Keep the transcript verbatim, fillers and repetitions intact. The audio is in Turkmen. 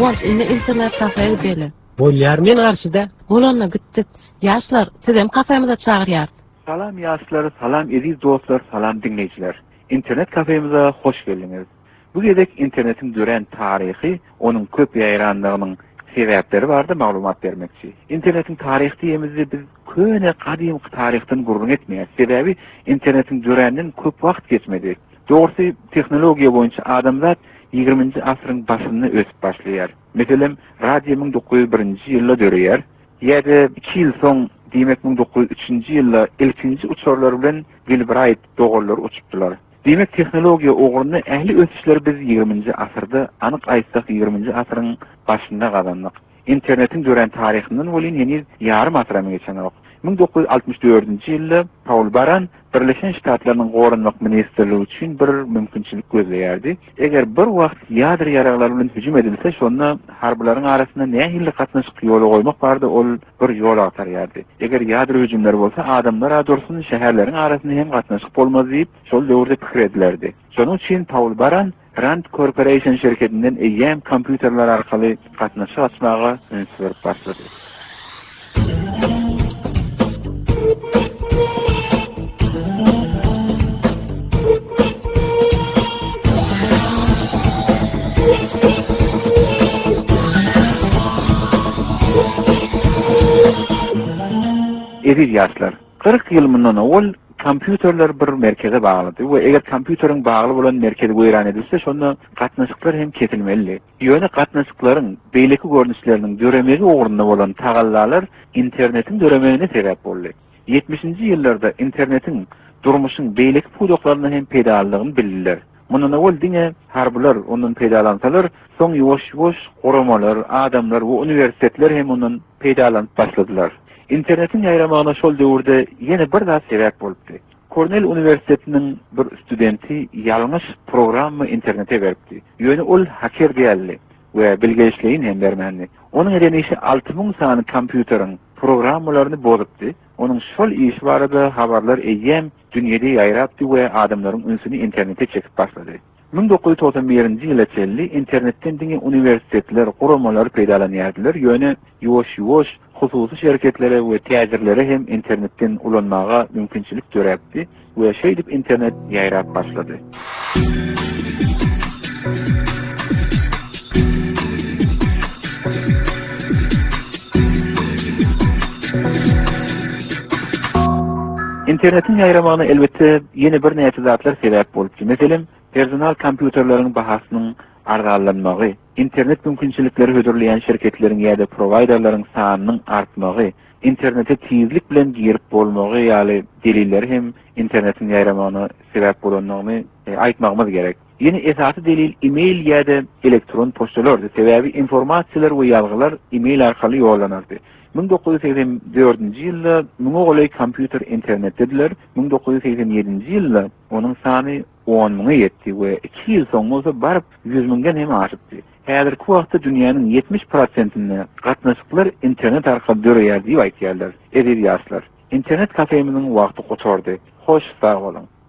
Hoş, indi internet kafeye gidelim. Bolýar men garşyda. Bolanyna gitdik. Yaşlar, sizem kafemize çağırýar. Salam yaşlar, salam ediz dostlar, salam dinleyiciler. İnternet kafemize hoş geldiniz. Bu gedek internetin dören tarihi, onun köp ýaýranlygynyň sebäpleri bardy, maglumat bermekçi. İnternetin tarihi diýemizde biz köne kadim tarihten gurrun etmeýär. Sebäbi internetin dörenden köp wagt geçmedi. Doğrusu teknologiýa boýunça adamzat ýygrimiňji asyryň başynda ösüp başlaýar. Meselem, radio bin dokuz yüz birinji ýylda döreýär. Ýa-da iki ýyl soň diýmek bin dokuz yüz üçinji ýylda ilkinji uçurlar bilen Wilbright dogurlar uçupdylar. Demek teknologiýa ogruny ähli ösüşleri biz ýygrimiňji asyrda, anyk aýtsak ýygrimiňji asyryň başynda gazandyk. Internetin dören tarihinden bolyn ýeni ýarym asyramy geçenok. bin dokuz yüz altmış dördünji ýylda Paul Baran Birleşen Ştatlarynyň Gorunmak Ministrligi üçin bir mümkinçilik gözleýärdi. Eger bir wagt ýadry ýaraglar bilen hüjüm edilse, şonda harbylaryň arasynda nähili gatnaşyk ýoly goýmak bardy, ol bir ýol atarýardy. Eger ýadry hüjümler bolsa, adamlar adursun şäherleriň arasynda hem gatnaşyk bolmaz diýip, şol döwürde pikir edilerdi. Şonuň üçin Paul Baran Rand Corporation şirketinden eýem kompýuterler arkaly gatnaşyk açmaga öňsüz berip başlady. Ediz yaşlar. kırk ýyl mundan ol kompýuterler bir merkeze baglandy we eger kompýuteriň bagly bolan merkezi goýran edilse, şonda gatnaşyklar hem kesilmeli. Ýöne gatnaşyklaryň beýleki görnüşleriniň döremegi ogurunda bolan tagallalar internetin döremegine sebäp boldy. yetmişinji ýyllarda internetin durmuşyň beýleki pudoklaryny hem peýdalygyny bildiler. Mundan ol diňe harbylar ondan peýdalansalar, soň ýoş-ýoş goramalar, adamlar we uniwersitetler hem ondan peýdalanyp başladylar. İnternetin ýaýramagyna şol döwürde ýene bir daha sebäp bolupdy. Cornell Uniwersitetiniň bir studenti ýalňyş programmy internete beripdi. Ýöne ol hacker diýildi we bilgiçliğin hem bermändi. Onuň edenişi alty ming sany kompýuteriň programmalaryny bozupdy. Onuň şol iş barada habarlar eýem dünýede ýaýrapdy we adamlaryň ünsüni internete çekip başlady. bin dokuz yüz doksan birinji ýyla çelli internetden diňe uniwersitetler, guramalar peýdalanýardylar. Ýöne ýoş-ýoş hususy şirketlere we täzirlere hem internetden ulanmaga mümkinçilik döräpdi we şeýdip internet ýaýrap başlady. İnternetin ýaýramagyna elbetde ýene bir näçe zatlar sebäp bolupdy. Meselem, personal kompýuterleriň bahasynyň arzalanmagy, internet mümkinçilikleri hödürleýän şirketleriň ýa-da providerlaryň sanynyň artmagy, internete tizlik bilen girip bolmagy ýaly deliller hem internetin ýaýramagyna sebäp bolanlygyny e, aýtmagymyz gerek. Ýene esasy delil e-mail ýa-da elektron poçtalardy. Sebäbi informasiýalar we ýalgylar e-mail arkaly ýollanardy. bin dokuz yüz seksen dördünji ýylda Mongolay kompýuter internet dediler. bin dokuz yüz seksen ýedinji ýylda onuň sany on miňe ýetdi we iki ýyl soň bolsa baryp yüz miňden hem aşypdy. Häzirki wagtda dünýäniň yetmiş prosentini gatnaşyklar internet arkaly döreýär diýip aýtýarlar. Ediz ýaşlar. İnternet kafeminiň wagty goçardy. Hoş sag bolun.